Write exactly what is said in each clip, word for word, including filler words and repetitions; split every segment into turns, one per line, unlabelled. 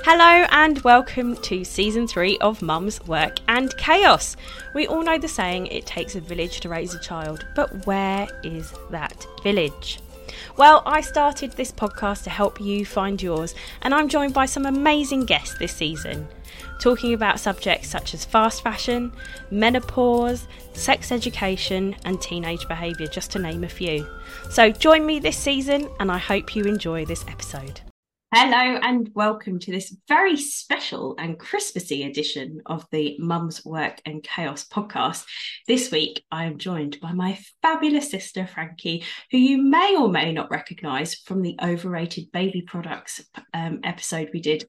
Hello and welcome to season three of Mum's Work and Chaos. We all know the saying, it takes a village to raise a child, but where is that village? Well, I started this podcast to help you find yours, and I'm joined by some amazing guests this season, talking about subjects such as fast fashion, menopause, sex education and teenage behaviour, just to name a few. So join me this season and I hope you enjoy this episode. Hello and welcome to this very special and Christmassy edition of the Mum's Work and Chaos podcast. This week I am joined by my fabulous sister Frankie, who you may or may not recognise from the overrated baby products um, episode we did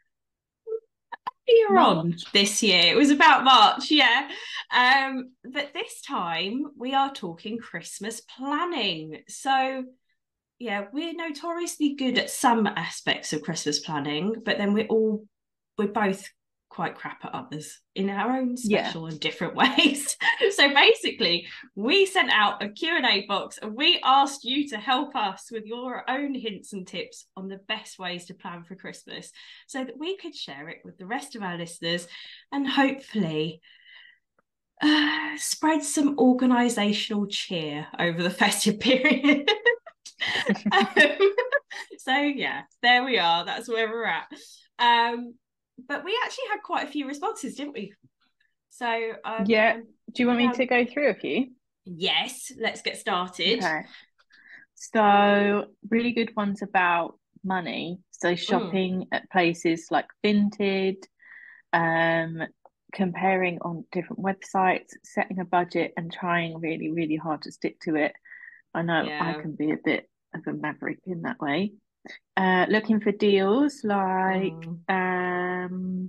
earlier on this year. It was about March, yeah. Um, but this time we are talking Christmas planning. So yeah, we're notoriously good at some aspects of Christmas planning, but then we're all we're both quite crap at others in our own special yeah. and different ways. So basically, we sent out a Q and A box and we asked you to help us with your own hints and tips on the best ways to plan for Christmas so that we could share it with the rest of our listeners and hopefully uh, spread some organisational cheer over the festive period. um, so yeah, there we are. That's where we're at. Um, but we actually had quite a few responses, didn't we? So um,
yeah. Do you want me um, to go through a few?
Yes, let's get started.
Okay. So really good ones about money. So shopping mm. at places like Vinted, um, comparing on different websites, setting a budget and trying really, really hard to stick to it. I know yeah. I can be a bit of a maverick in that way. Uh, looking for deals like mm. um,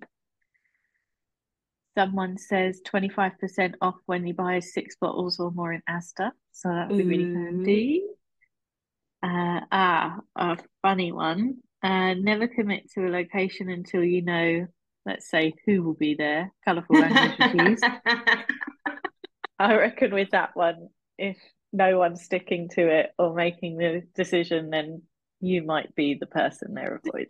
someone says twenty-five percent off when you buy six bottles or more in Asda. So that would be really handy. Uh, ah, a funny one. Uh, never commit to a location until you know, let's say, who will be there. Colourful language used. I reckon with that one, if no one's sticking to it or making the decision, then you might be the person they're avoiding.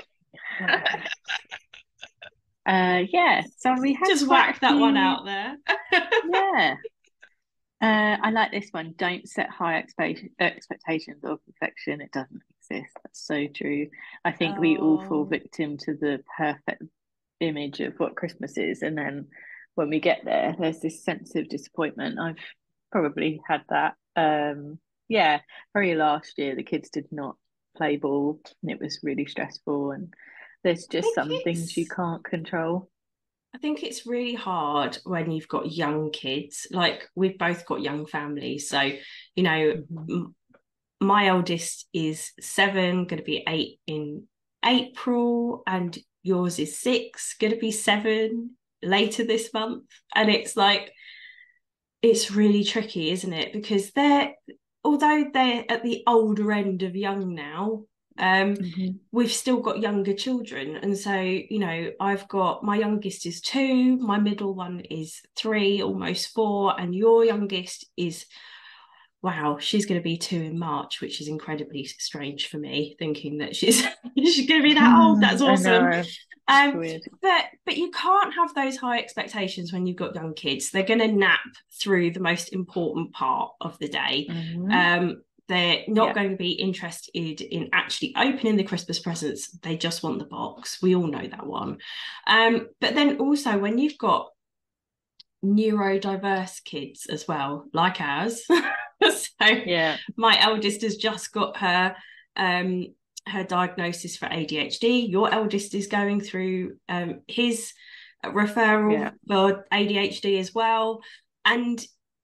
uh, yeah, so we had
just whack that few... one out there.
yeah. Uh, I like this one. Don't set high expe- expectations of perfection. It doesn't exist. That's so true. I think oh. we all fall victim to the perfect image of what Christmas is, and then when we get there, there's this sense of disappointment. I've probably had that. Um, yeah, very last year, the kids did not play ball, and it was really stressful. And there's just some it's... things you can't control.
I think it's really hard when you've got young kids. Like we've both got young families. So, you know, mm-hmm. m- my eldest is seven, going to be eight in April, and yours is six, going to be seven later this month. And it's like, it's really tricky, isn't it? Because they're, although they're at the older end of young now, um mm-hmm. we've still got younger children, and so you know I've got my youngest is two, my middle one is three, almost four, and your youngest is wow she's going to be two in March, which is incredibly strange for me, thinking that she's she's going to be that old. That's awesome. Um, but but you can't have those high expectations when you've got young kids. They're going to nap through the most important part of the day. Mm-hmm. um They're not yeah. going to be interested in actually opening the Christmas presents. They just want the box. We all know that one. Um, but then also when you've got neurodiverse kids as well, like ours. so
yeah.
my eldest has just got her um, her diagnosis for A D H D. Your eldest is going through um, his referral yeah. for A D H D as well. And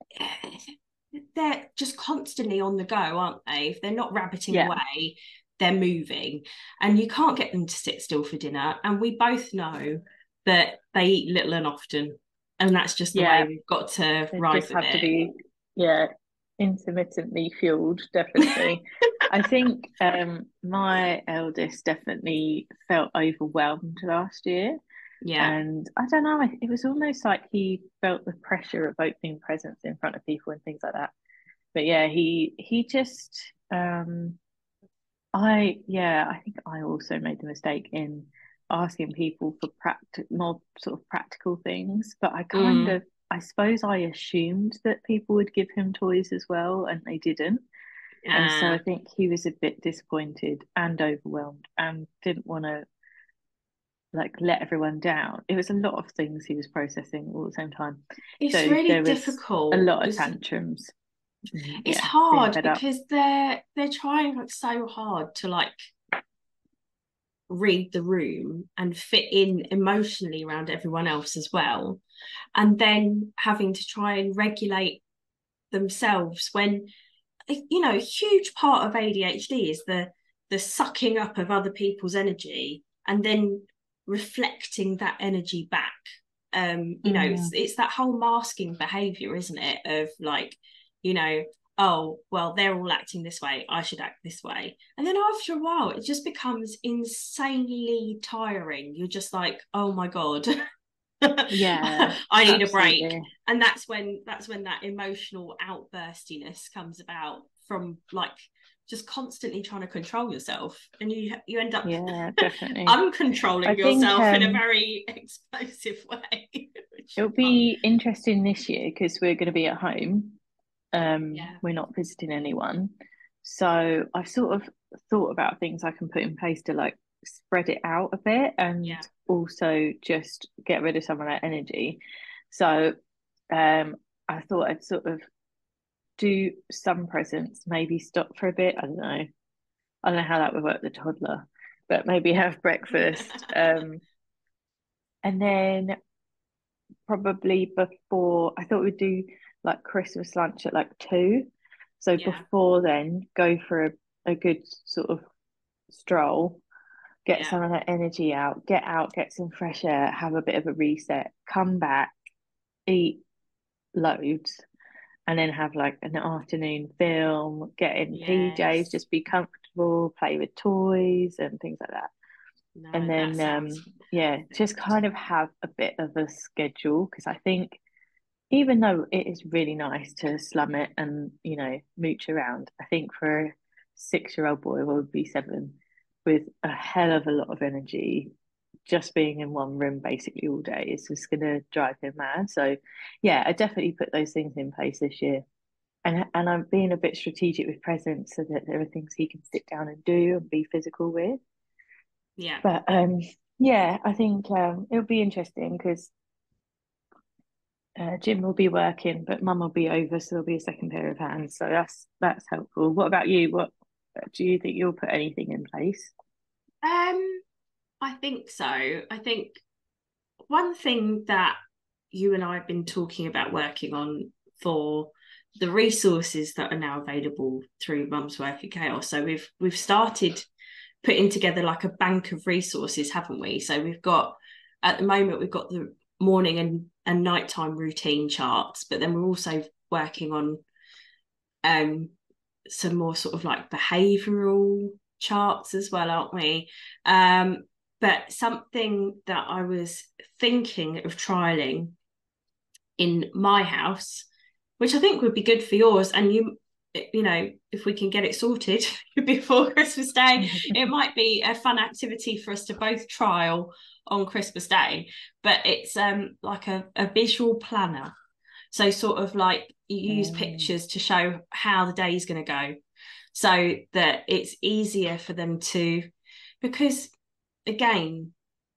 they're just constantly on the go, aren't they? If they're not rabbiting yeah. away, they're moving, and you can't get them to sit still for dinner. And we both know that they eat little and often, and that's just the yeah. way we've got to
they
ride
just
with
have
it.
to be yeah intermittently fueled, definitely. I think um my eldest definitely felt overwhelmed last year.
Yeah.
And I don't know, it was almost like he felt the pressure of opening presents in front of people and things like that. But yeah, he he just um I yeah, I think I also made the mistake in asking people for practical, more sort of practical things. But I kind
Mm.
of, I suppose I assumed that people would give him toys as well, and they didn't. And so I
Uh,
think he was a bit disappointed and overwhelmed and didn't want to like let everyone down. It was a lot of things he was processing all at the same time.
it's
So
really
there was a
difficult
lot of
because
tantrums.
it's
Yeah, being
hard
fed up.
because they're they're trying like so hard to like read the room and fit in emotionally around everyone else as well, and then having to try and regulate themselves when, you know, a huge part of A D H D is the the sucking up of other people's energy and then reflecting that energy back. Um, you know, it's
Mm,
it's that whole masking behavior, isn't it? Of like, you know, oh, well, they're all acting this way, I should act this way. And then after a while, it just becomes insanely tiring. You're just like, oh my God,
yeah,
I need a break.
absolutely.
And that's when that's when that emotional outburstiness comes about from like just constantly trying to control yourself, and you you end up
Yeah, definitely. I
uncontrolling
think
yourself in a
um
very explosive way. Which
it'll
is fun.
be interesting this year because we're going to be at home. Um,
Yeah,
we're not visiting anyone. So I've sort of thought about things I can put in place to like spread it out a bit and
yeah,
also just get rid of some of that energy. So um, I thought I'd sort of do some presents, maybe stop for a bit. I don't know. I don't know how that would work with the toddler, but maybe have breakfast. Um, and then probably before, I thought we'd do like Christmas lunch at like two. So
yeah,
before then, go for a, a good sort of stroll, get
yeah,
some of that energy out, get out, get some fresh air, have a bit of a reset, come back, eat loads, and then have like an afternoon film, get in P Js,
yes.
just be comfortable, play with toys and things like that. And
No, that
then
sounds
um yeah, just
perfect.
kind of have a bit of a schedule because I think even though it is really nice to slum it and, you know, mooch around, I think for a six year old boy, well, would be seven, with a hell of a lot of energy, just being in one room basically all day is just going to drive him mad. So, yeah, I definitely put those things in place this year. And, and I'm being a bit strategic with presents so that there are things he can sit down and do and be physical with.
Yeah.
But um, yeah, I think um, it'll be interesting because uh, Jim will be working, but Mum will be over, so there'll be a second pair of hands. So that's that's helpful. What about you? What do you think you'll put anything in place?
Um, I think so. I think one thing that you and I have been talking about working on for the resources that are now available through Mum's Work at Chaos. So we've we've started putting together like a bank of resources, haven't we? So we've got at the moment we've got the morning and, and nighttime routine charts, but then we're also working on um some more sort of like behavioral charts as well, aren't we? Um, but something that I was thinking of trialing in my house, which I think would be good for yours, and you, you know, if we can get it sorted before Christmas Day, it might be a fun activity for us to both trial on Christmas Day. But it's um like a, a visual planner. So sort of like you use
Um,
pictures to show how the day is going to go, so that it's easier for them to, because again,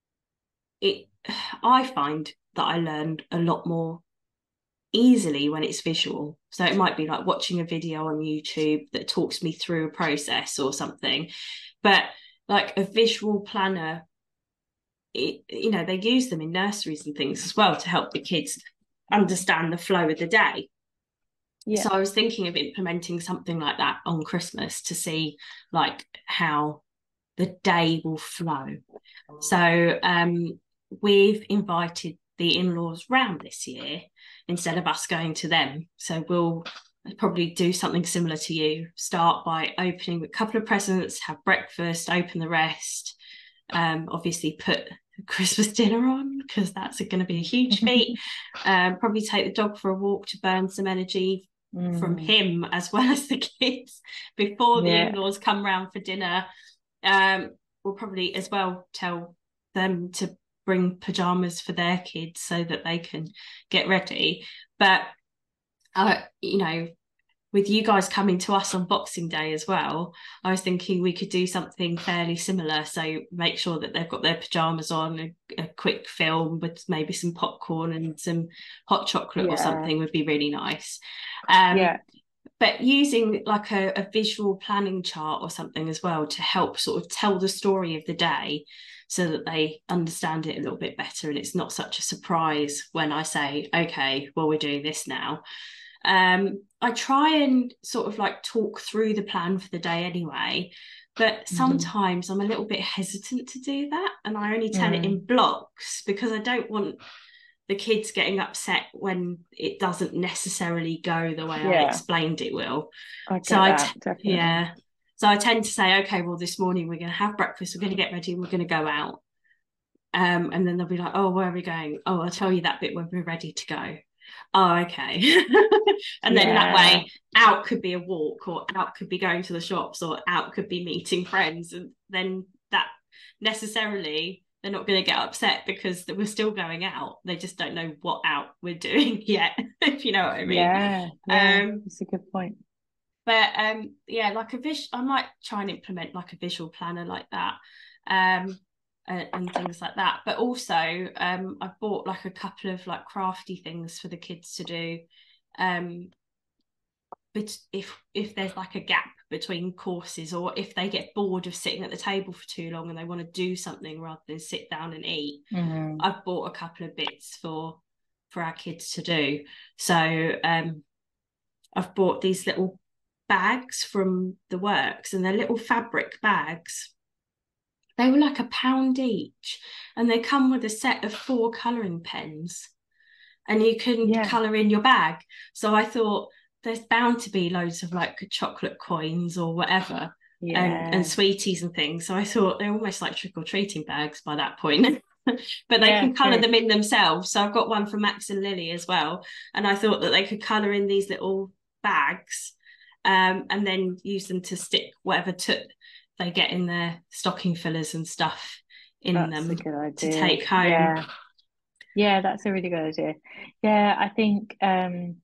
it I find that I learned a lot more easily when it's visual. So it might be like watching a video on YouTube that talks me through a process or something. But like a visual planner, it, you know, they use them in nurseries and things as well to help the kids understand the flow of the day.
yeah.
So I was thinking of implementing something like that on Christmas to see like how the day will flow. So um, we've invited the in-laws round this year instead of us going to them. So we'll probably do something similar to you. Start by opening a couple of presents, have breakfast, open the rest. Um, obviously put Christmas dinner on because that's going to be a huge feat. Um, probably take the dog for a walk to burn some energy from
Mm,
him as well as the kids before the
yeah.
in-laws come round for dinner. Um, we'll probably as well tell them to bring pajamas for their kids so that they can get ready. But uh, you know, with you guys coming to us on Boxing Day as well, I was thinking we could do something fairly similar. So make sure that they've got their pajamas on, a, a quick film with maybe some popcorn and some hot chocolate
yeah.
or something would be really nice. Um,
yeah.
But using like a, a visual planning chart or something as well to help sort of tell the story of the day so that they understand it a little bit better and it's not such a surprise when I say, okay, well, we're doing this now. Um, I try and sort of like talk through the plan for the day anyway, but sometimes mm. I'm a little bit hesitant to do that, and I only tell mm. it in blocks because I don't want the kids getting upset when it doesn't necessarily go the way yeah. I explained it will.
I get
so I
that, definitely.
yeah, so I tend to say, okay, well, this morning we're going to have breakfast, we're going to get ready, we're going to go out, um, and then they'll be like, oh, where are we going? Oh, I'll tell you that bit when we're ready to go. Oh, okay. And then yeah. that way out could be a walk, or out could be going to the shops, or out could be meeting friends, and then that necessarily they're not going to get upset because we're still going out. They just don't know what out we're doing yet, if you know what I mean.
Yeah, yeah,
um
that's a good point.
But um yeah, like a vis I might try and implement like a visual planner like that, um and, and things like that. But also um I've bought like a couple of like crafty things for the kids to do, um but if if there's like a gap between courses, or if they get bored of sitting at the table for too long and they want to do something rather than sit down and eat, mm-hmm. I've bought a couple of bits for for our kids to do. So um I've bought these little bags from the works, and they're little fabric bags. They were like a pound each, and they come with a set of four colouring pens, and you can yeah. colour in your bag. So I thought there's bound to be loads of like chocolate coins or whatever, yeah. and, and sweeties and things. So I thought they're almost like trick-or-treating bags by that point. But they yeah, can colour true. them in themselves. So I've got one for Max and Lily as well. And I thought that they could colour in these little bags, um, and then use them to stick whatever took they get in their stocking fillers and stuff in
that's
them
a good idea.
to take home.
Yeah. yeah, that's a really good idea. Yeah, I think um,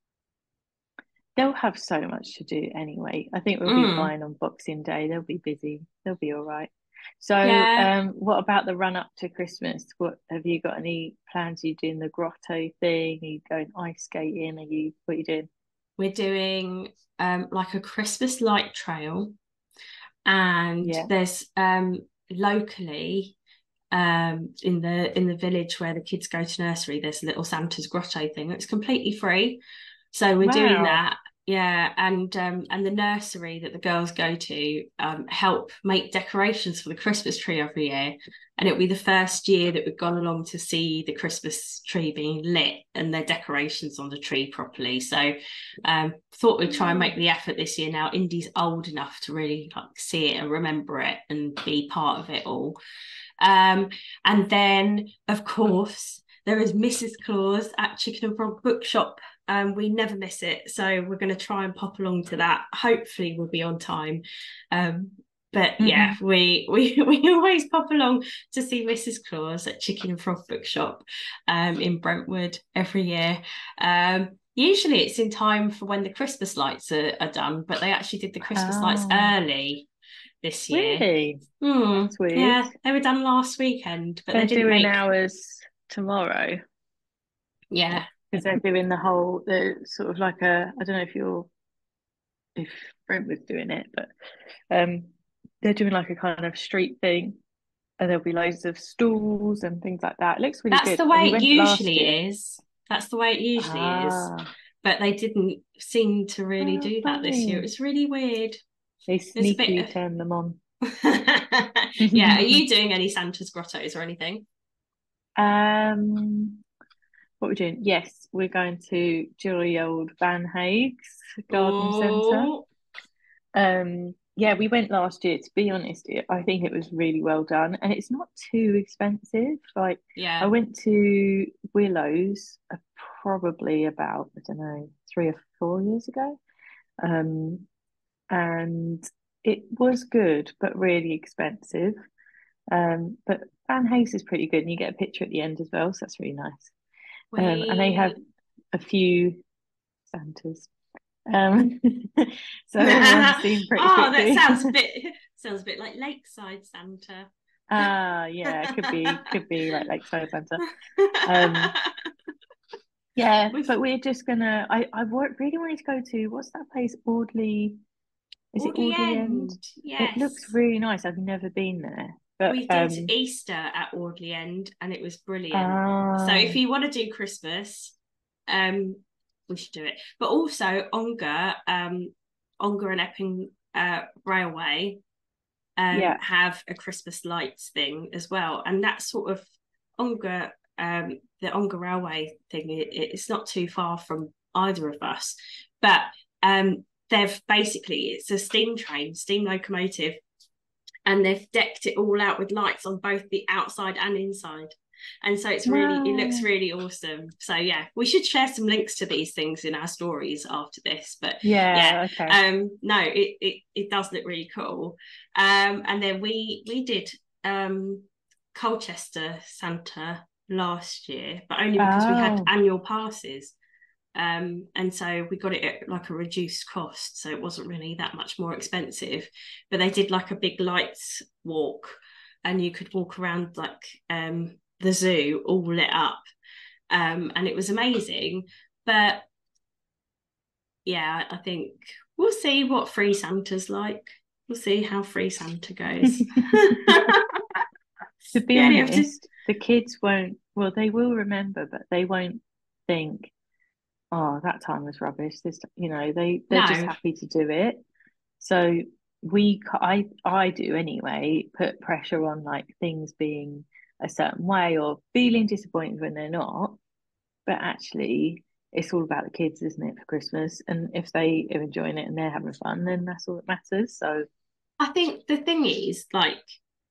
they'll have so much to do anyway. I think we'll mm. be fine on Boxing Day. They'll be busy. They'll be all right. So yeah. um, what about the run up to Christmas? What have you got any plans? Are you doing the grotto thing? Are you going ice skating? Are you what are you doing?
We're doing um, like a Christmas light trail, and yeah. there's um, locally um, in the in the village where the kids go to nursery, there's a little Santa's grotto thing. It's completely free, so we're wow. doing that. Yeah, and um, and the nursery that the girls go to um, help make decorations for the Christmas tree every year, and it'll be the first year that we've gone along to see the Christmas tree being lit and their decorations on the tree properly. So, um, thought we'd try and make the effort this year. Now Indy's old enough to really like see it and remember it and be part of it all. Um, and then, of course, there is Missus Claus at Chicken and Frog Bookshop. Um, we never miss it, so we're going to try and pop along to that. Hopefully we'll be on time, um, but mm-hmm. yeah, we, we we always pop along to see Missus Claus at Chicken and Frog Bookshop um, in Brentwood every year. Um, usually it's in time for when the Christmas lights are, are done, but they actually did the Christmas oh. lights early this year.
Really?
Mm,
That's weird.
Yeah, they were done last weekend, but
they're
they didn't
doing
make...
ours tomorrow.
Yeah.
Because they're doing the whole, the sort of like a, I don't know if you're, if Brentwood's doing it, but um, they're doing like a kind of street thing, and there'll be loads of stalls and things like that. It looks really
That's
good.
the way we it usually is. That's the way it usually ah. is. But they didn't seem to really oh, do that funny. this year. It was really weird.
They sneakily of... turned them on.
Yeah. Are you doing any Santa's grottos or anything?
Um. What we're doing? Yes, we're going to jolly old Van Haig's garden centre. Um, yeah, we went last year. To be honest, it, I think it was really well done, and it's not too expensive. Like,
yeah,
I went to Willows uh, probably about I don't know three or four years ago, um, and it was good but really expensive. Um, but Van Hayes is pretty good, and you get a picture at the end as well, so that's really nice. Um, and they have
We
a few Santas. Um, so everyone's seen pretty
oh, that
quickly.
sounds a bit sounds a bit like Lakeside Santa.
Ah, yeah, could be could be like Lakeside Santa. Um, yeah,
We've
but we're just gonna. I I wa- really wanted to go to, what's that place? Audley. Is it
Audley
Audley End?
End,
It looks
yes.
really nice. I've never been there, but
We did
um,
Easter at Audley End and it was brilliant. So
ah,
if you want to do Christmas, um, we should do it. But also Ongar, um, Ongar and Epping uh, Railway um,
yeah,
have a Christmas lights thing as well, and that's sort of Ongar, um, the Ongar Railway thing. It, it's not too far from either of us, but um, they've basically it's a steam train, steam locomotive, and they've decked it all out with lights on both the outside and inside. And so it's really, it looks
wow,
really awesome. So yeah, we should share some links to these things in our stories after this. But yeah,
yeah, okay.
um, no, it it it does look really cool. Um, and then we we did um Colchester Santa last year, but only because we had
Oh,
annual passes. Um, and so we got it at like a reduced cost, so it wasn't really that much more expensive. But they did like a big lights walk, and you could walk around like um, the zoo all lit up, um, and it was amazing. But yeah, I think we'll see what Free Santa's like. We'll see how Free Santa goes.
to be
You only have to.
honest, the kids won't. Well, they will remember, but they won't think, "Oh, that time was rubbish." This, you know, they they're just
No,
happy to do it. So we, I, I do anyway, put pressure on like things being a certain way or feeling disappointed when they're not. But actually, it's all about the kids, isn't it, for Christmas? And if they are enjoying it and they're having fun, then that's all that matters. So
I think the thing is like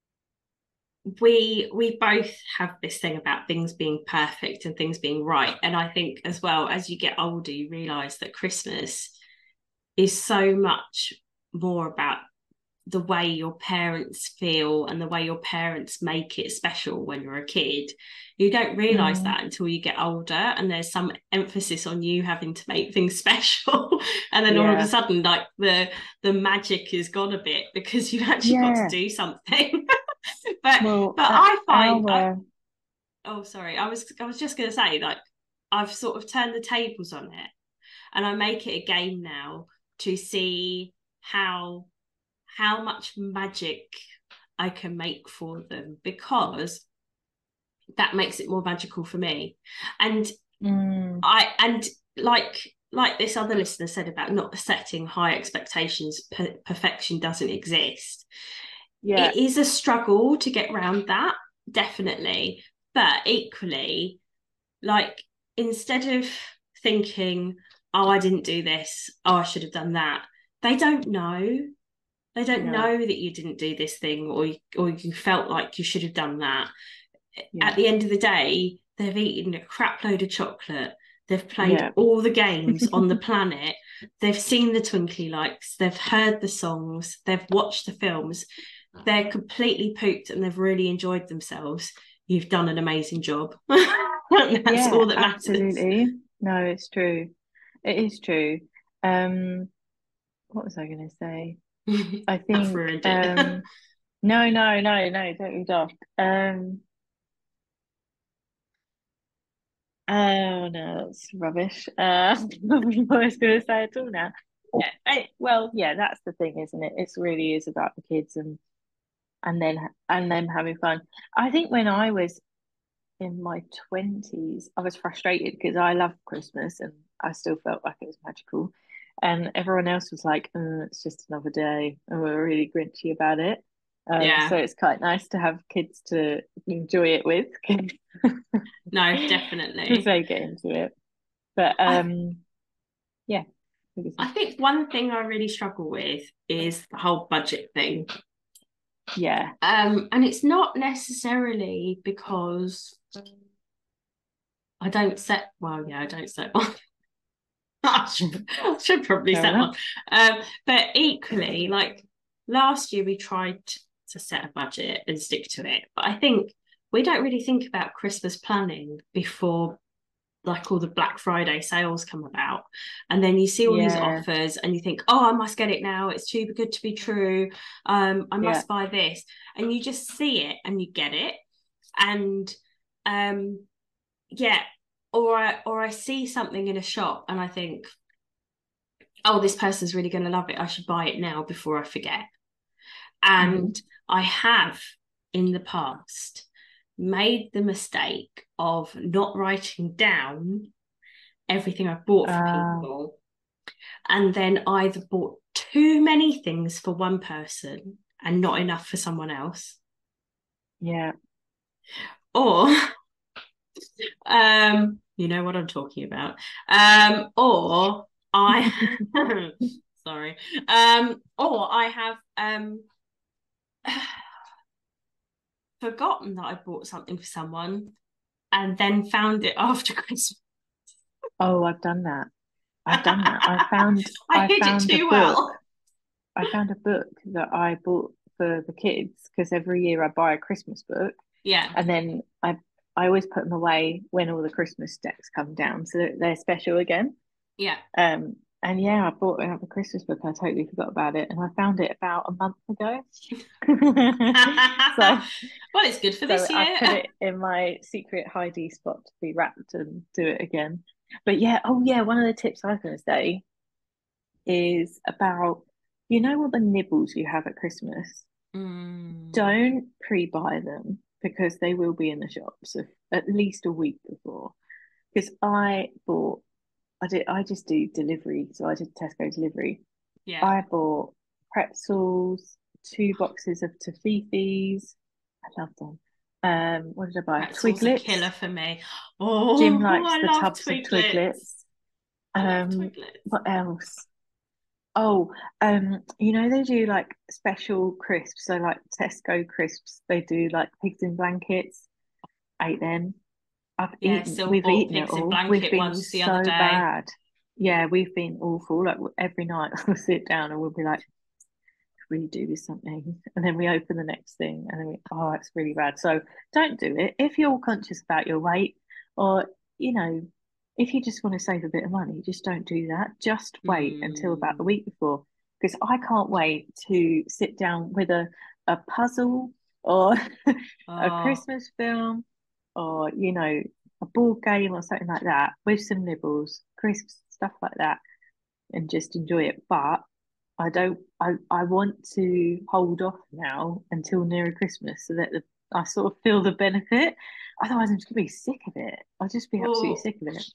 we we both have this thing about things being perfect and things being right, and I think as well as you get older you realize that Christmas is so much more about the way your parents feel and the way your parents make it special when you're a kid. You don't realize
mm,
that until you get older and there's some emphasis on you having to make things special and then all of a
yeah,
sudden like the the magic is gone a bit because you've actually got to
yeah.
do something. but
Well,
but
uh,
I find I
our
oh sorry I was I was just going to say like I've sort of turned the tables on it and I make it a game now to see how how much magic I can make for them because that makes it more magical for me. And
mm,
I and like like this other listener said about not setting high expectations, per- perfection doesn't exist.
yeah,
It is a struggle to get around that, definitely. But equally, like instead of thinking, oh, I didn't do this, oh, I should have done that, they don't know. They don't
no,
know that you didn't do this thing or or you felt like you should have done that.
yeah,
At the end of the day, they've eaten a crap load of chocolate. They've played
yeah,
all the games on the planet. They've seen the twinkly lights. They've heard the songs. They've watched the films. They're completely pooped and they've really enjoyed themselves. You've done an amazing job. That's
yeah,
all that matters.
absolutely. No, it's true. It is true. Um, what was I going to say? I
I've
think,
ruined it.
um, no, no, no, no, don't be daft. Um, oh no, that's rubbish. Uh, I was going to say at all now. Yeah, I, well, yeah, that's the thing, isn't it? It's really is about the kids and and then and them having fun. I think when I was in my twenties, I was frustrated because I loved Christmas and I still felt like it was magical. And everyone else was like, "Mm, it's just another day," and we were really grinchy about it. Um, so
Yeah.
it's quite nice to have kids to enjoy it with
No,
because
definitely.
they get into it. But
I
um, yeah,
I think one thing I really struggle with is the whole budget thing.
yeah,
Um, and it's not necessarily because I don't set, well, yeah, I don't set one. I should, I should probably
fair
set
enough.
one. Um, but equally, like last year we tried, to set a budget and stick to it. But I think we don't really think about Christmas planning before like all the Black Friday sales come about, and then you see all these
Yeah.
offers and you think, oh, I must get it now, it's too good to be true, um I must
Yeah.
buy this, and you just see it and you get it. And um yeah, or I or I see something in a shop and I think, oh, this person's really going to love it, I should buy it now before I forget. And
Mhm.
I have in the past made the mistake of not writing down everything I've bought for
Uh,
people, and then either bought too many things for one person and not enough for someone else,
yeah.
or um you know what I'm talking about, um or I sorry, um or I have um forgotten that I bought something for someone and then found it after Christmas.
Oh, I've done that. I've done that. I found
I
I
hid it
found a
too
book.
well.
I found a book that I bought for the kids because every year I buy a Christmas book,
Yeah,
and then I I always put them away when all the Christmas decks come down so that they're special again.
yeah.
Um, and yeah, I bought another Christmas book. I totally forgot about it, and I found it about a month ago. So,
Well, it's good for
so
this
I
year.
put it in my secret hidey spot to be wrapped and do it again. But yeah, oh yeah, one of the tips I was going to say is about, you know what the nibbles you have at Christmas?
Mm,
Don't pre-buy them because they will be in the shops at least a week before. Because I bought, I did, I just do delivery, so I did Tesco delivery.
yeah.
I bought pretzels, two boxes of toffifees. I love them. Um, what did I buy?
Pretzel's a killer
Twiglets.
for me.
Jim
Oh,
likes
I
the
love
tubs of Twiglets.
Twiglets. I love
Um,
Twiglets.
what else? Oh, um, you know they do like special crisps. So like Tesco crisps, they do like pigs in blankets. Ate them. I've
Yeah,
eaten.
still
We've
bought
eaten it
pigs in
all. We've
blanket
been
ones the other
so
day.
bad. Yeah, we've been awful. Like every night we'll sit down and we'll be like, we do with something, and then we open the next thing and then we, oh, it's really bad. So don't do it if you're conscious about your weight, or you know, if you just want to save a bit of money, just don't do that. Just wait until about the
Mm.
week before, because I can't wait to sit down with a a puzzle or a
Oh,
Christmas film, or you know, a board game or something like that with some nibbles, crisps, stuff like that, and just enjoy it. But I don't. I I want to hold off now until nearer Christmas so that the, I sort of feel the benefit. Otherwise, I'm just gonna be sick of it. I'll just be absolutely
well,
sick of it.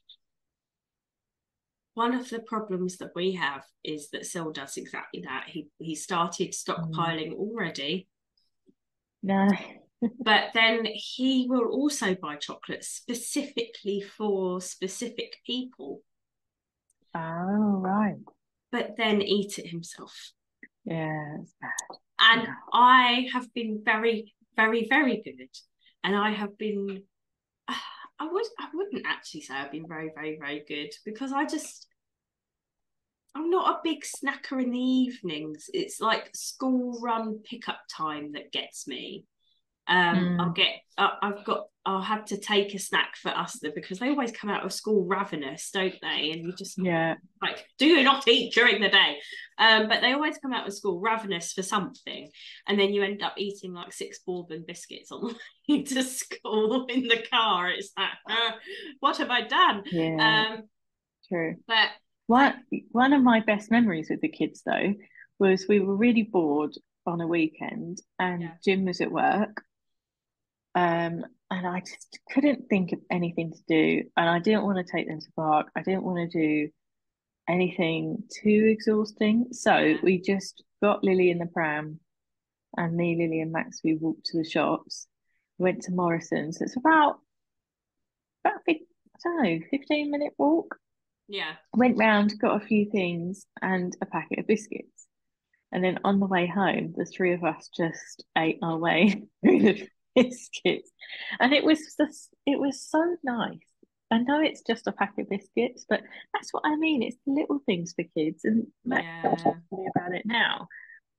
one of the problems that we have is that Sil does exactly that. He he started
Mm.
stockpiling already,
No.
but then he will also buy chocolates specifically for specific people,
Oh right.
but then eat it himself.
Yeah, it's bad.
And
Yeah.
I have been very, very, very good. And I have been, I would, I wouldn't actually say I've been very, very, very good, because I just, I'm not a big snacker in the evenings. It's like school run pickup time that gets me. Um, I'll
Mm.
get, uh, I've got, I'll have to take a snack for us because they always come out of school ravenous, don't they? And you just
Yeah.
like, do not eat during the day. Um, but they always come out of school ravenous for something, and then you end up eating like six bourbon biscuits on the way to school in the car. It's like, uh, what have I done?
Yeah.
Um,
True.
but like,
One one of my best memories with the kids though was we were really bored on a weekend and
yeah,
Jim was at work. Um, and I just couldn't think of anything to do. And I didn't want to take them to park. I didn't want to do anything too exhausting. So
yeah,
we just got Lily in the pram, and me, Lily, and Max, we walked to the shops, went to Morrison's. It's about about I don't know, fifteen minute walk.
yeah.
Went round, got a few things and a packet of biscuits. And then on the way home, the three of us just ate our way through the biscuits. And it was just, it was so nice. I know it's just a packet of biscuits, but that's what I mean. It's the little things for kids. And Max talks
Yeah.
to me about it now.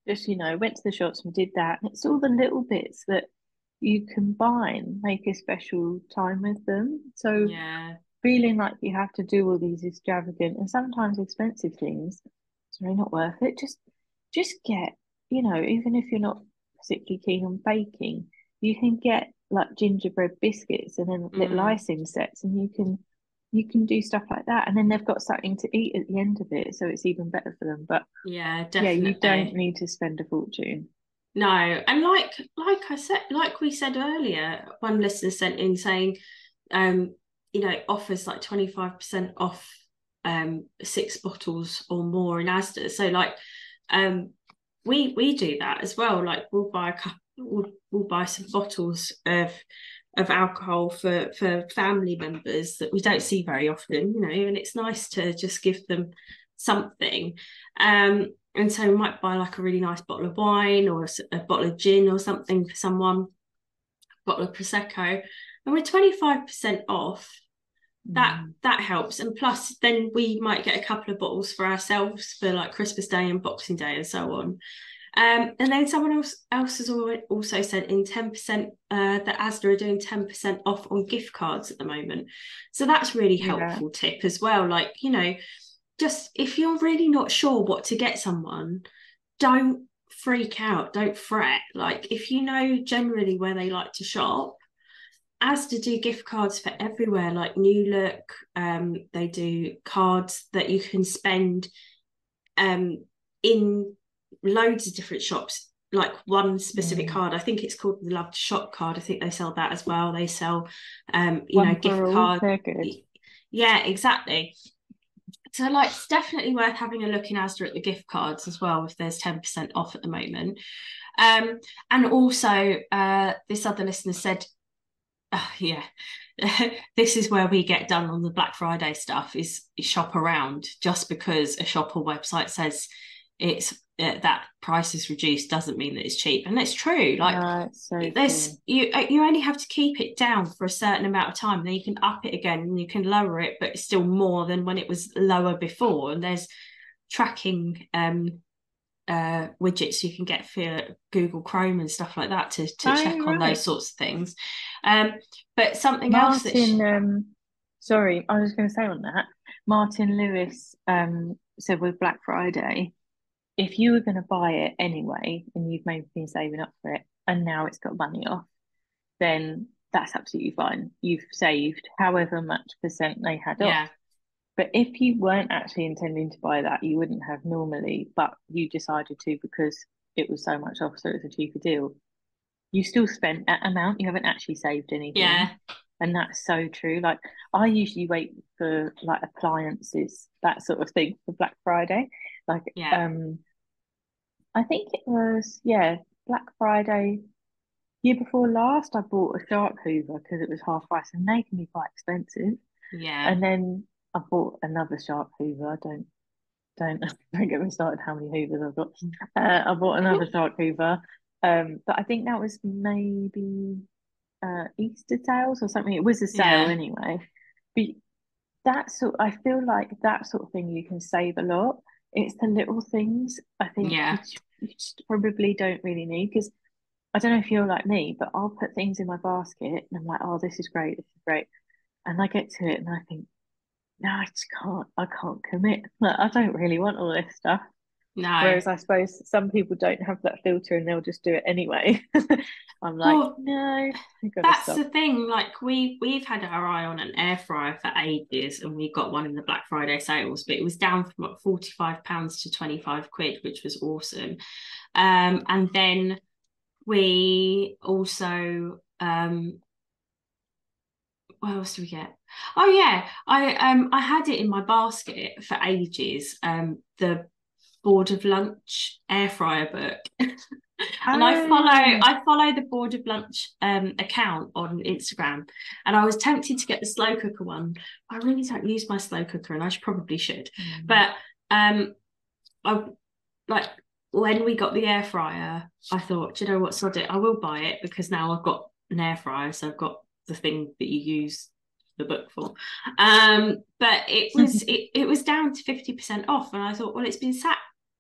just, you know, went to the shops and did that. And it's all the little bits that you combine, make a special time with them. So
Yeah,
feeling like you have to do all these extravagant and sometimes expensive things, it's really not worth it. Just just get, you know, even if you're not particularly keen on baking, you can get like gingerbread biscuits and then little
mm,
icing sets, and you can you can do stuff like that, and then they've got something to eat at the end of it, so it's even better for them. But
yeah,
yeah, you don't
definitely.
need to spend a fortune.
No, and like like I said, like we said earlier, one listener sent in saying, um, you know, offers like twenty-five percent off um six bottles or more in Asda. So like um we we do that as well. Like we'll buy a couple, we'll, we'll buy some bottles of of alcohol for for family members that we don't see very often, you know, and it's nice to just give them something. Um, and so we might buy like a really nice bottle of wine or a, a bottle of gin or something for someone, a bottle of prosecco, and we're twenty-five percent off. That
Mm.
that helps, and plus then we might get a couple of bottles for ourselves for like Christmas Day and Boxing Day and so on. Um, and then someone else else has also sent in ten percent, uh, that Asda are doing ten percent off on gift cards at the moment. So that's really
Yeah.
helpful tip as well. Like, you know, just if you're really not sure what to get someone, don't freak out, don't fret. Like if you know generally where they like to shop, Asda do gift cards for everywhere, like New Look. Um, they do cards that you can spend um, in loads of different shops. Like one specific
Mm.
card, I think it's called the Love to Shop card. I think they sell that as well. They sell, um, you know,
One for
gift
all,
card.
they're good.
Yeah, exactly. So, like, it's definitely worth having a look in Asda at the gift cards as well, if there's ten percent off at the moment. Um, and also, uh, this other listener said, uh, yeah, this is where we get done on the Black Friday stuff is, is shop around. Just because a shop or website says it's uh, that price is reduced doesn't mean that it's cheap, and it's true. Like
No, it's so true.
there's you uh, you only have to keep it down for a certain amount of time, then you can up it again and you can lower it, but it's still more than when it was lower before. And there's tracking um uh widgets you can get for Google Chrome and stuff like that to to
Oh,
check on those
right.
sorts of things. Um, but something else that sh-
Martin, um, sorry, I was going to say on that, Martin Lewis um said with Black Friday, if you were going to buy it anyway and you've maybe been saving up for it and now it's got money off, then that's absolutely fine. You've saved however much percent they had off.
yeah,
But if you weren't actually intending to buy that, you wouldn't have normally, but you decided to because it was so much off, so it's a cheaper deal. You still spent that amount. You haven't actually saved anything.
yeah,
And that's so true. Like I usually wait for like appliances, that sort of thing for Black Friday. Like
yeah,
um I think it was, yeah, Black Friday year before last I bought a shark hoover because it was half price and they can be quite expensive.
yeah.
And then I bought another shark hoover. I don't don't don't get me started how many hoovers I've got. Uh, I bought another shark hoover. Um, but I think that was maybe uh Easter sales or something. It was a sale
Yeah,
anyway. But that sort, I feel like that sort of thing you can save a lot. It's the little things I think
yeah.
you, you just probably don't really need because I don't know if you're like me, but I'll put things in my basket and I'm like, oh, this is great, this is great. And I get to it and I think, no, I just can't, I can't commit. Like, I don't really want all this stuff.
No.
Whereas I suppose some people don't have that filter and they'll just do it anyway. I'm like,
Well,
no, you gotta
that's
stop.
the thing. Like we we've had our eye on an air fryer for ages, and we got one in the Black Friday sales, but it was down from what, forty-five pounds to twenty-five quid, which was awesome. Um, and then we also um what else do we get? Oh yeah, I um I had it in my basket for ages. Um, the Board of Lunch air fryer book. And I follow
Oh,
I follow the Board of Lunch um, account on Instagram, and I was tempted to get the slow cooker one. I really don't use my slow cooker, and I should, probably should.
mm,
But um, I like when we got the air fryer, I thought, do you know what, sod it, I will buy it because now I've got an air fryer, so I've got the thing that you use the book for. Um, but it was it, it was down to fifty percent off, and I thought, well, it's been sat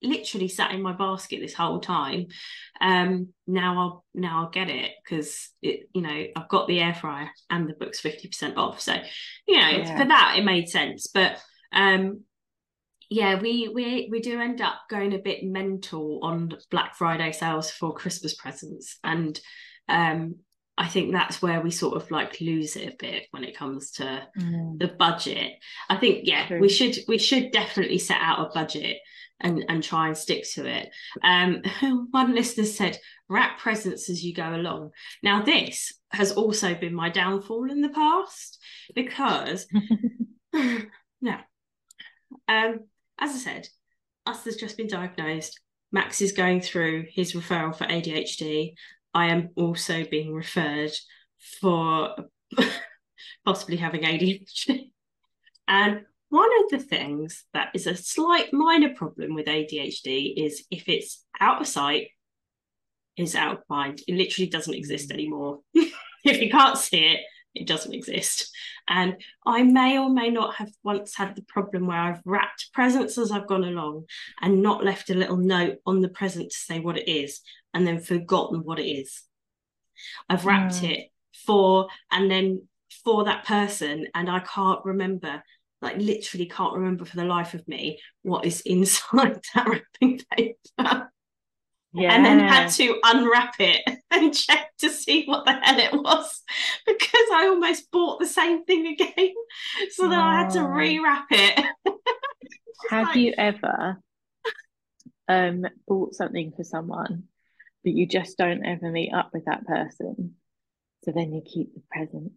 literally sat in my basket this whole time. Um, now I'll now I'll get it because it, you know, I've got the air fryer and the book's fifty percent off. So, you know, yeah. for that it made sense. But um, yeah, we we we do end up going a bit mental on Black Friday sales for Christmas presents, and um, I think that's where we sort of like lose it a bit when it comes to mm. the budget. I think yeah, True. we should we should definitely set out a budget and and try and stick to it. Um, one listener said, wrap presents as you go along. Now this has also been my downfall in the past because no, um. As I said, Us has just been diagnosed. Max is going through his referral for A D H D. I am also being referred for possibly having A D H D. And one of the things that is a slight minor problem with A D H D is if it's out of sight, it's out of mind. It literally doesn't exist anymore. If you can't see it, it doesn't exist. And I may or may not have once had the problem where I've wrapped presents as I've gone along and not left a little note on the present to say what it is and then forgotten what it is. I've wrapped mm. it for and then for that person and I can't remember, like literally can't remember for the life of me what is inside that wrapping paper. Yeah. And then had to unwrap it and check to see what the hell it was because I almost bought the same thing again. So then oh. I had to rewrap it.
Have like... you ever um, bought something for someone, but you just don't ever meet up with that person? So then you keep the present.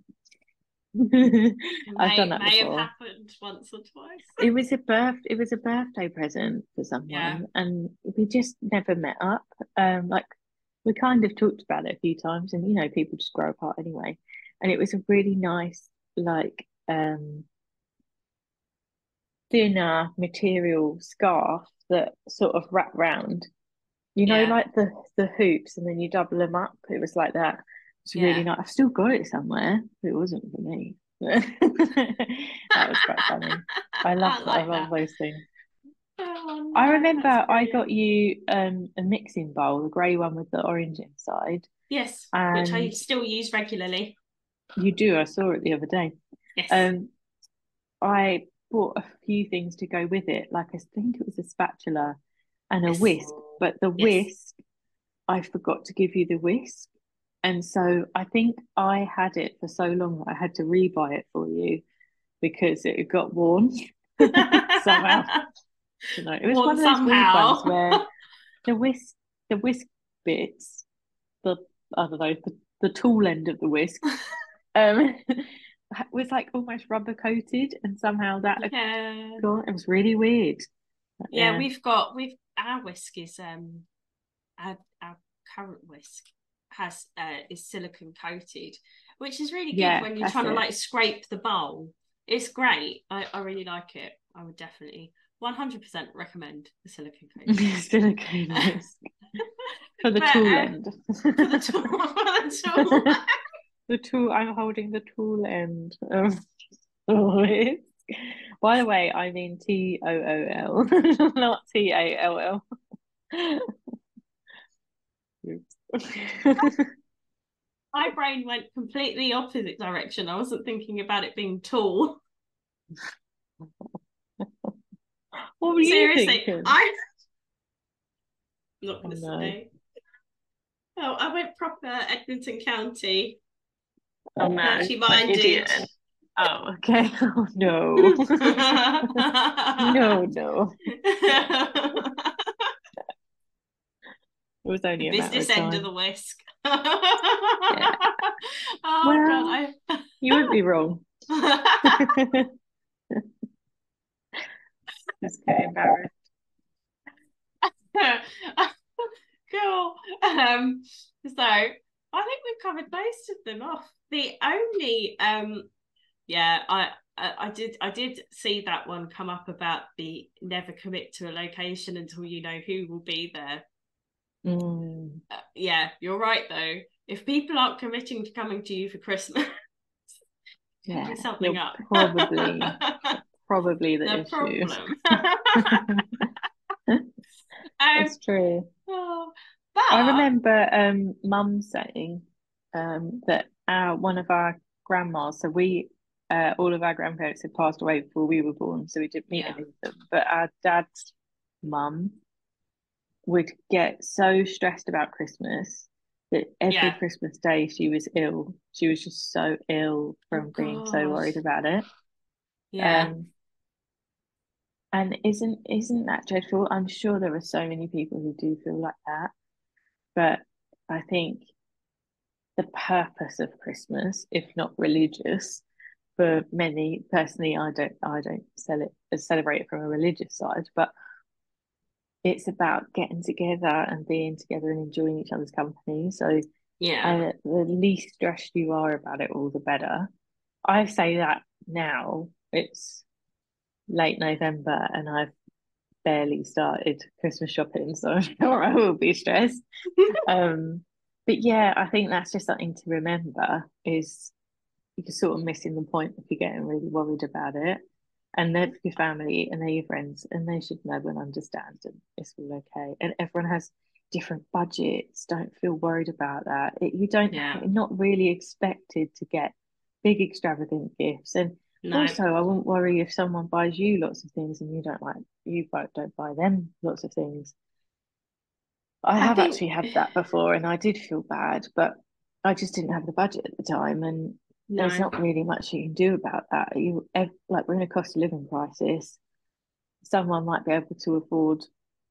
I've
may,
done that
may
before.
have happened once or twice.
It was a birth. It was a birthday present for someone, yeah. and we just never met up. Um, like we kind of talked about it a few times, and you know, people just grow apart anyway. And it was a really nice, like, um, thinner material scarf that sort of wrapped round. You know, yeah. like the the hoops, and then you double them up. It was like that. It's yeah. really nice. I've still got it somewhere. It wasn't for me. That was quite funny. I love I, like I love that. those things. Oh, no, I remember I got you um a mixing bowl, the grey one with the orange inside.
Yes, which I still use regularly.
You do. I saw it the other day.
Yes.
Um, I bought a few things to go with it. Like I think it was a spatula and a yes. whisk, but the yes. whisk I forgot to give you the whisk. And so I think I had it for so long that I had to rebuy it for you because it got worn somehow. You know, it was worn one of those somehow. weird ones where the whisk, the whisk bits, the I don't know, the, the tool end of the whisk, um, was like almost rubber coated, and somehow that yeah. got, it was really weird.
But, yeah, yeah, we've got we've our whisk is um our our current whisk. has uh, is silicone coated, which is really good yeah, when you're trying it. to like scrape the bowl. It's great. I, I really like it. I would definitely one hundred percent recommend the silicone coated.
Silicone whisk. For the but, tool um, end.
For the tool. For the tool.
The tool. I'm holding the tool end of the whisk. By the way, I mean T O O L, not T A L L.
My brain went completely opposite direction. I wasn't thinking about it being tall.
What were you
Seriously,
thinking?
I'm not going to
oh, no.
say. Oh, I went proper Edmonton County.
Oh no,
County minded.
Oh, okay. Oh no. no, no. It was only a
business
matter
of end
time.
of the whisk.
yeah.
Oh
well,
God, I...
you wouldn't be wrong. Just get embarrassed.
Cool. Um, so I think we've covered most of them off. The only, um, yeah, I, I, I did, I did see that one come up about the never commit to a location until you know who will be there.
Mm.
Uh, yeah, you're right though. If people aren't committing to coming to you for Christmas,
yeah,
something up.
Probably, probably the, the issue.
Problem. um,
It's true.
oh,
I
but
remember um mum saying um that our one of our grandmas, so we uh all of our grandparents had passed away before we were born, so we didn't meet
yeah,
any of them. But our dad's mum would get so stressed about Christmas that every
yeah.
Christmas day she was ill. She was just so ill
Oh
from being so
God,
worried about it.
yeah.
Um, and isn't isn't that dreadful? I'm sure there are so many people who do feel like that, but I think the purpose of Christmas, if not religious, for many, personally, I don't I don't sell it celebrate it from a religious side, but it's about getting together and being together and enjoying each other's company. So
Yeah.
uh, the least stressed you are about it, all the better. I say that now. It's late November and I've barely started Christmas shopping, so I'm sure I will be stressed. Um, but yeah, I think that's just something to remember is you're sort of missing the point if you're getting really worried about it. And they're your family and they're your friends, and they should know and understand, and it's all okay. And everyone has different budgets. Don't feel worried about that. It, you don't,
Yeah.
you're not really expected to get big, extravagant gifts. And
No.
also, I wouldn't worry if someone buys you lots of things and you don't like, you both don't buy them lots of things. I
I
have
think
actually had that before and I did feel bad, but I just didn't have the budget at the time. And there's
no.
not really much you can do about that. You like we're in a cost of living crisis. Someone might be able to afford,